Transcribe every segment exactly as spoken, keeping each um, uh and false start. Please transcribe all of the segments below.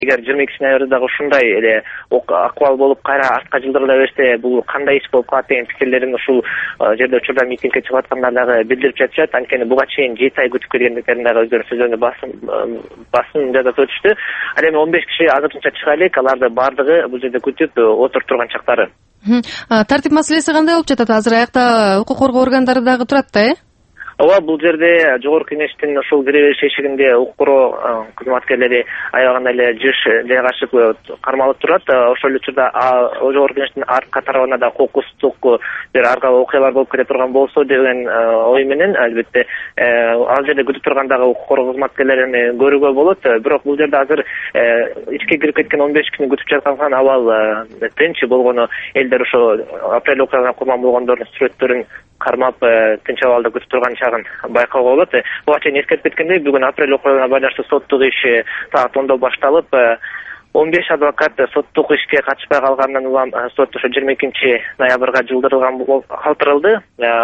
Эгер жыйырма экинчи ноябрда дагы ушундай эле акыбал болуп кайра артка жылдырыла берсе, бул кандай иш болуп калат деген пикирлерин ушул жерде учурда митингге чыгып аткандар дагы билдирип жатышат. Анткени буга чейин жети ай күтүп келгендиктерин дагы өздөрүнүн сөзүндө басым басым жазып өтүштү. Ал эми он беш киши азырынча чыга элек, аларды баардыгы бул жерде күтүп отуруп турган чактары. Тартип маселеси кандай болуп жатат? Азыр аякта укук коргоо органдары дагы турат да, э? Ооба, бул жерде жогорку кеңештин ушул кире бериш эшигинде укук коргоо кызматкерлери аябаганда эле жыш жайгашып кармалып турат. Ошол эле учурда жогорку кеңештин артка тарабына да кокустук бир ар кандай окуялар болуп кете турган болсо деген ой менен, албетте ал жерде күтүп турган дагы укук коргоо кызматкерлерин көрүүгө болот. Бирок бул жерде азыр ичке кирип кеткен он беш кишини күтүп жаткан абал тынч болгону, элдер ошо апрель окуясына курман болгондордун сүрөттөрүн кармап тынч абалда күтүп турган чагын байкоого болот. Буга чейин эскертип кеткендей, бүгүн апрель окуясына байланыштуу соттук иш саат онда башталып, он беш адвокат соттук ишке катышпай калгандан улам сот ошо жыйырма экинчи ноябрга жылдырылган калтырылды.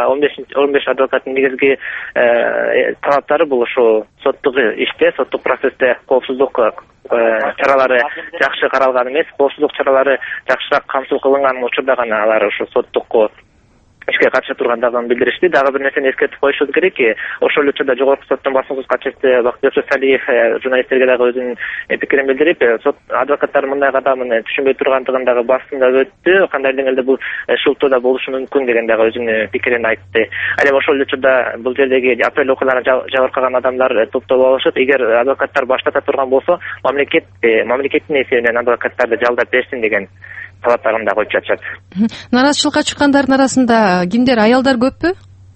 он беш адвокаттын негизги талаптары бул ошо соттук иште, соттук процессте коопсуздук чаралары жакшы каралган эмес, коопсуздук чаралары жакшыраак камсыз кылынган учурда гана алар ошо соттук ишке катыша тургандыгын билдиришти. Дагы бир нерсени эскертип коюшубуз керек. Ошол эле учурда жогорку соттун басым катчысы Бактыбек Салиев журналисттерге дагы өзүнүн пикирин билдирип, сот адвокаттар мындай кадамын түшүнбөй тургандыгын дагы басымдап өттү. Кандай деңгээлде бул шылтоодо болушу мүмкүн деген дагы өзүнүн пикирин айтты. Ал эми ошол эле учурда бул жердеги апрель окуяларына жабыркаган адамдар топтолуп алышып, эгер адвокаттар баштата турган болсо, мамлекет мамлекеттин эсебинен адвокаттарды жалдап берсин деген талаптарын да коюп жатышат. Наразычылыкка чыккандардын арасында кимдер, аялдар көппү?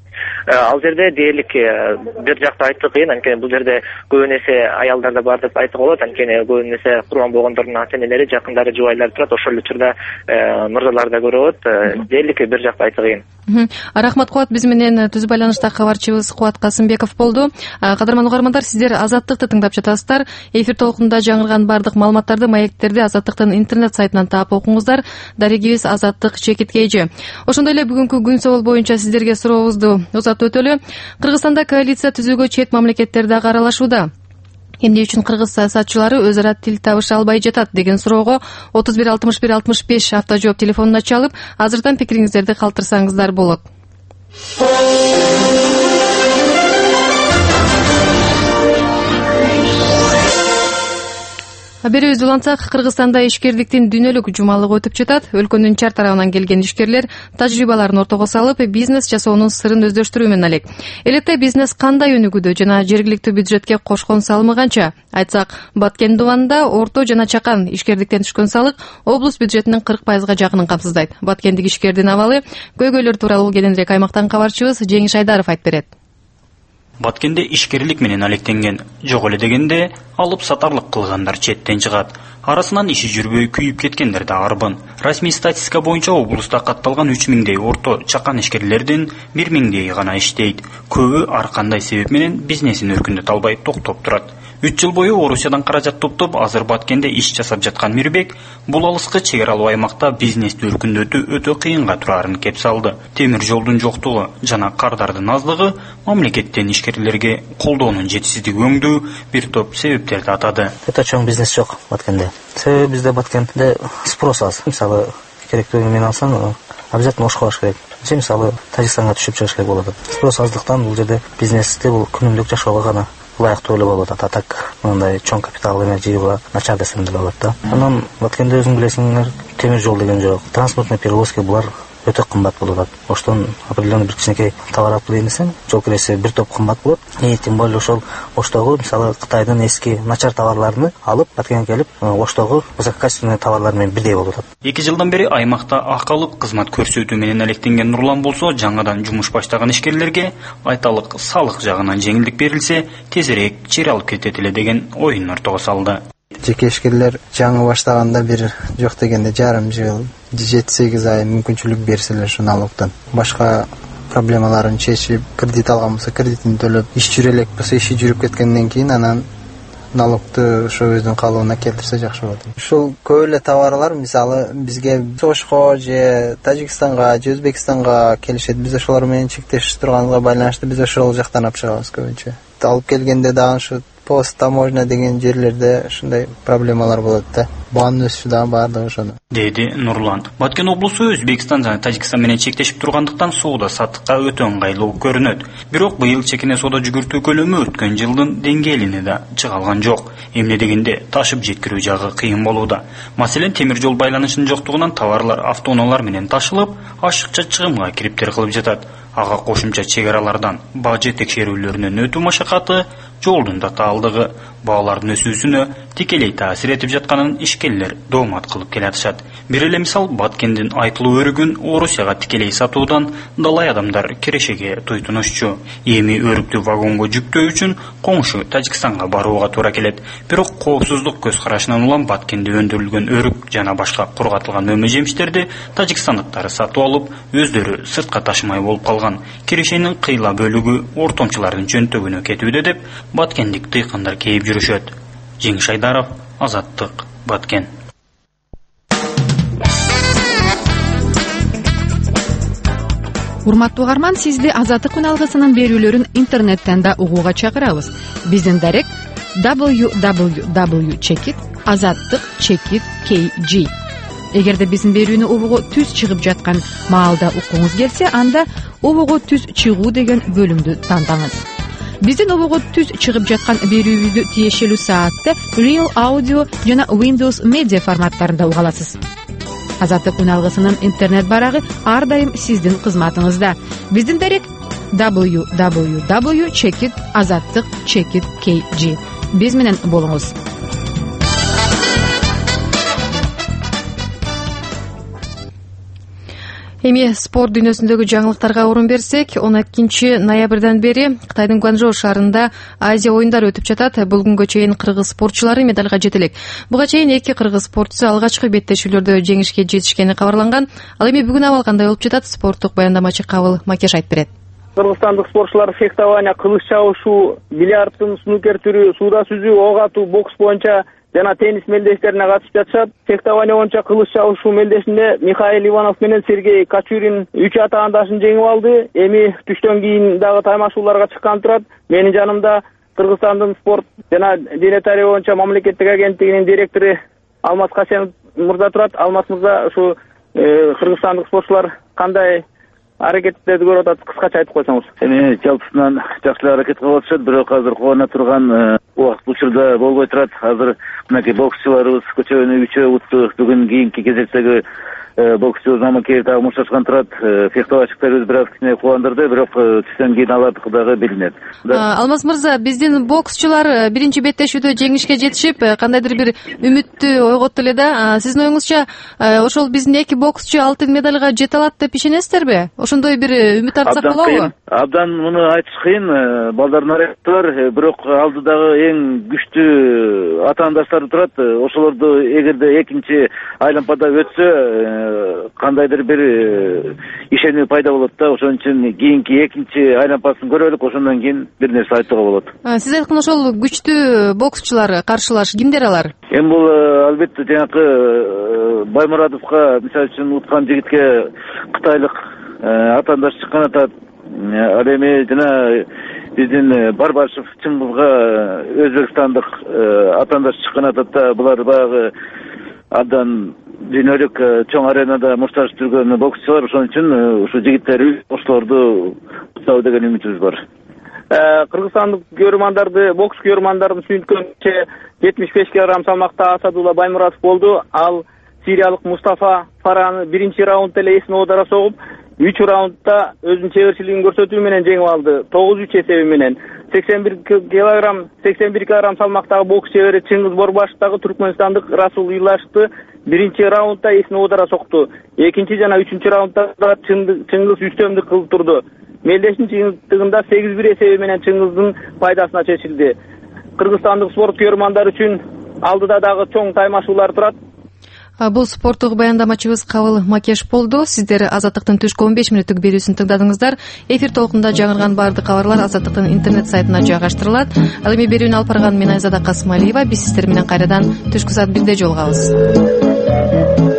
Ал жерде дээрлик бир жакта айтык кыйын, анткени бул жерде көбүн эсе аялдар да бар деп айтууга болот. Анткени көбүн эсе курман болгондордун ата энелери, жакындары, жубайлары турат. Ошол учурда мырзалар да көрөт. Дээрлик бир жакта айтык кыйын. Рахмат Кубат, биз менен түз байланышта кабарчыбыз Кубат Касымбеков болду. Кадырман угармандар, сиздер Азаттыкты тыңдап жатасыздар. Эфир толкунунда жаңырган бардык маалыматтарды, маектерди Азаттыктын интернет сайтынан таап окуңуздар. Дарегибиз Азаттык чекит кей. Ошондой эле бүгүнкү күн себеп боюнча сиздерге сурообузду узатып өтөлү. Кыргызстанда коалиция түзүүгө чет мамлекеттер дагы аралашууда. Эмне үчүн кыргыз саясатчылары өз ара тил табыша албай жатат деген суроого отуз бир алтымыш бир алтымыш беш автожжооп телефонуна чалып, азырдан пикириңиздерди калтырсаңыздар болот. Берүүбүздү улантсак, Кыргызстанда ишкердиктин дүйнөлүк жумалыгы өтүп жатат. Өлкөнүн чар тарабынан келген ишкерлер тажрыйбаларын ортого салып, бизнес жасоонун сырын өздөштүрүү менен алек. Элете бизнес кандай өнүгүүдө жана жергиликтүү бюджетке кошкон салымы канча? Айтсак, Баткен дубанында орто жана чакан ишкердиктен түшкөн салык облус бюджетинин кырк пайызга жакынын камсыздайт. Баткендик ишкердин абалы көйгөйлөр тууралуу кененирээк аймактан кабарчыбыз Жеңиш Айдаров айтып берет. Баткенде ишкерлик менен алектенген, жок эле дегенде алып сатарлык кылгандар четтен чыгат. Арасынан иши жүрбөй күйүп кеткендер да арбын. Расмий статистика боюнча облуста катталган үч миңдей орто чакан ишкерлердин бир миңдейи гана иштейт. Көбү ар кандай себеп менен бизнесин өркүндөтө албай токтоп турат. үч жыл бою Орусиядан каражат топтоп, азыр Баткенде иш жасап жаткан Мирбек бул алыскы чек аралуу аймакта бизнести өркүндөтүү өтө кыйынга турарын кеп салды. Темир жолдун жоктугу жана кардардын аздыгы мамлекеттен ишкерлерге колдоонун жетишсиздиги өңдүү бир топ себептерди атады. Өтө чоң бизнес жок Баткенде. Себеби бизде Баткенде спрос аз. Мисалы, керектүү эмени алсаң, обязательно Ошко барыш керек. Же мисалы Тажикстанга түшүп чыгыш керек болот. Спрос аздыктан бул жерде бизнести бул күнүмдүк жашоого гана лайыктуу эле болот. Атак мындай чоң капитал эме жыйылга начар десем деле болот да. Анан Баткенде өзүң билесиңер, темир жол деген жок. Транспортный перевозки булар өтө кымбат болот. Оштон определенный бир кичинекей товар алып келейин десең, жол киресе бир топ кымбат болот. И тем более ошол Оштогу мисалы Кытайдын эски начар товарларын алып Баткенге келип, Оштогу высококачественный товарлар менен бирдей болуп атат. эки жылдан бери аймакта ак алып кызмат көрсөтүү менен алектенген Нурлан болсо, жаңадан жумуш баштаган ишкерлерге айталык салык жагынан жеңилдик берилсе, тезирээк жер алып кетет эле деген оюн ортого салды. Жеке ишкерлер жаңы баштаганда бир жок дегенде жарым жыл, жети сегиз ай мүмкүнчүлүк берселер ушу налогтон. Башка проблемаларын чечип, кредит алган болсо кредитин төлөп, иш жүрө элек болсо иши жүрүп кеткенден кийин анан налогту ошо өзүнүн калыбына келтирсе жакшы болот. Ушул көп эле товарлар мисалы бизге Ошко же Тажикстанга же Өзбекстанга келишет. Биз ошолор менен чектешип турганга байланыштуу биз ошол жактан алып чыгабыз көбүнчө. Алып келгенде дагы ушу пост таможня деген жерлерде ушундай проблемалар болот да. Баанын өсүшү дагы баардыгы ошону деди Нурлан. Баткен облусу Өзбекстан жана Тажикстан менен чектешип тургандыктан соода саттыкка өтө ыңгайлуу көрүнөт. Бирок быйыл чекине соода жүгүртүү көлөмү өткөн жылдын деңгээлине да чыга алган жок. Эмне дегенде ташып жеткирүү жагы кыйын болууда. Маселен, темир жол байланышынын жоктугунан товарлар автоунаалар менен ташылып, ашыкча чыгымга кириптер кылып жатат. Ага кошумча чек аралардан бажы текшерүүлөрүнөн өтүү машакаты, жолдун да таалдыгы, баалардын өсүүсүнө тикелей таасир этип жатканын ишкерлер доомат кылып келатышат. Бир эле мисал, Баткендин айтылуу өрүгүн Орусияга тикелей сатуудан далай адамдар кирешеге туйтунушчу. Эми өрүктү вагонго жүктөө үчүн коңшу Тажикстанга барууга туура келет. Бирок коопсуздук көз карашынан улам Баткенде өндүрүлгөн өрүк жана башка кургатылган мөмө жемиштерди тажикстандыктар сатып алып, өздөрү сыртка ташымай болуп калган. Кирешенин кыйла бөлүгү ортомчулардын чөнтөгүнө кетүүдө деп баткендик тыйкандар кейип жүрүшөт. Жеңиш Айдаров, Азаттык, Баткен. Урматтуу угарман, сизди Азаттык күн алгысынын берүүлөрүн интернеттен да угууга чакырабыз. Биздин дарек дабл ю дабл ю дабл ю чекит азаттык чекит кей джи. Эгерде биздин берүүнү угууга түз чыгып жаткан маалда укуңуз келсе, анда угууга түз чыгуу деген бөлүмдү тандаңыз. Биздин угууга түз чыгып жаткан берүүбүздү тиешелүү саатта Real Audio жана Windows Media форматтарында уга аласыз. Азаттык күн алгысынын интернет барагы ар дайым сиздин кызматыңызда. Биздин дарек дабл ю дабл ю дабл ю чекит азаттык чекит кей джи. Биз менен болуңуз. Эми спорт дүйнөсүндөгү жаңылыктарга орун берсек, он экинчи ноябрдан бери Кытайдын Гуанчжоу шаарында Азия оюндары өтүп жатат. Бул күнгө чейин кыргыз спортчулары медалга жете элек. Буга чейин эки кыргыз спортчусу алгачкы беттешүүлөрдө жеңишке жетишкени кабарланган. Ал эми бүгүн абал кандай болуп жатат? Спорттук баяндамачы Кабыл Макеш айтып берет. Кыргызстандык спортчулар фехтование, кылыч чабышуу, бильярдтын, снукер түрү, сууда сүзүү, ок атуу, бокс боюнча жана теннис мелдештерине катышып жатышат. Фехтование боюнча кылыч чабышуу мелдешинде Михаил Иванов менен Сергей Качурин үч атаандашын жеңип алды. Эми түштөн кийин дагы таймашууларга чыккан турат. Менин жанымда Кыргызстандын спорт жана дене тарихи боюнча мамлекеттик агенттигинин директору Алмаз Касенов мырза турат. Алмаз мырза, ушу кыргызстандык спортчулар кандай аракеттерди көрүп атат, кыскача айтып койсоңуз. Эми жалпысынан жакшы аракет кылып атышат, бирок азыр кубана турган убакыт учурда болбой турат. Азыр мынакей боксчуларыбыз көчөнү үчөө утту. Бүгүн кийинки кезектеги боксчубуз Мамакеев дагы мушташкан турат. Фехтовальщиктерибиз бир аз кичине кубандырды, бирок түштөн кийин алардыкы дагы билинет. Алмаз мырза, биздин боксчулар биринчи беттешүүдө жеңишке жетишип, кандайдыр бир үмүттү ойготту эле да. Сиздин оюңузча, ошол биздин эки боксчу алтын медалга жете алат деп ишенесиздерби? Ошондой бир үмүт артсак болобу? Абдан муну айтыш кыйын. Балдардын аракети бар, бирок алдыдагы эң күчтүү атаандаштар турат. Ошолорду эгерде экинчи айлампада өтсө, кандайдыр бир ишенүү пайда болот да. Ошон үчүн кийинки экинчи айлампасын көрөлүк, ошондон кийин бир нерсе айтууга болот. Сиз айткан ошол күчтүү боксчулар каршылаш кимдер алар? Эми бул албетте жанакы Баймуратовго мисалы үчүн уткан жигитке кытайлык атаандаш чыккан атат. Ал эми жана биздин Барбашев Чыңгызга өзбекстандык атаандаш чыккан атат да. Булар баягы абдан дүйнөлүк чоң аренада мушташып жүргөн боксчулар. Ошон үчүн ушу жигиттер ошолорду утабы деген үмүтүбүз бар. Кыргызстандык көрөрмандарды, бокс көрөрмандарын сүйүнткөнчө жетимиш беш килограмм салмакта Асадулла Баймуратов болду. Ал сириялык Мустафа Фараны биринчи раундда эле эсин оодара согуп, үч раундда өзүнүн чеберчилигин көрсөтүү менен жеңип алды. тогуз үч эсеби менен. сексен бир килограмм, сексен бир килограмм салмактагы бокс чебери Чыңгыз Борбашев дагы түркмөнстандык Расул Илашты биринчи раундда эсин оодара сокту. Экинчи жана үчүнчү раундда Чыңгыз үстөмдүк кылып турду. Мелдештин жыйынтыгында сегиз бир эсеби менен Чыңгыздын пайдасына чечилди. Кыргызстандык спорт көрөрмандар үчүн алдыда дагы чоң таймашуулар турат. Бул спорттук баяндамачыбыз Кабыл Макеш болду. Сиздер Азаттыктын түшкү он беш мүнөттүк берүүсүн тыңдадыңыздар. Эфир толкунда жаңырган бардык кабарлар Азаттыктын интернет сайтына жайгаштырылат. Ал эми берүүнү алып барган мен Айзада Касымалиева. Биз сиздер менен кайрадан түшкү саат бирде жолугабыз.